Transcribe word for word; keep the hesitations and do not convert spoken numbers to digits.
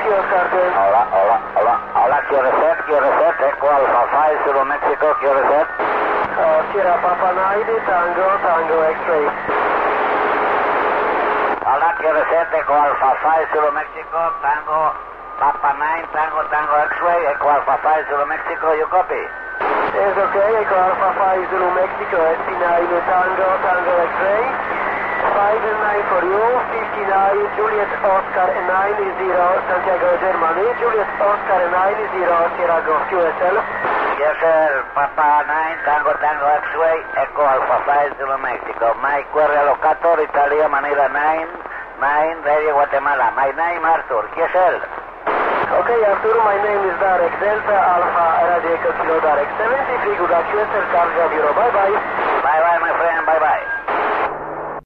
Whiskey Oscar two. Hola, hola, hola, hola, Q R Z, Q R Z, Echo Alpha five, Zulu Mexico, Q R Z. Uh, Sierra Papa nine, Tango, Tango X-ray. Hola, Q R Z, Echo Alpha five, Zulu Mexico, Tango, Papa nine, Tango, Tango X-ray, Echo Alpha five, Zulu Mexico, you copy? Yes, okay, Echo Alpha five, Zulu Mexico, S P nine, Tango, Tango X-ray. five nine for you, fifty-nine, Juliet Oscar nine zero, Santiago, Germany, Juliet Oscar nine zero, Sierra Golf Q S L. Yes, sir, Papa nine, Tango, Tango X-ray, Echo Alpha five, Zulu Mexico. My query locator, Italia, Manila nine, nine, Radio Guatemala. My name, Arthur. Yes, sir. Okay, Arthur, my name is Darek Delta Alpha Radio Kilo Darek seventy-three, good luck, Q S L, Carga Bureau. Bye-bye. Bye-bye, my friend, bye-bye.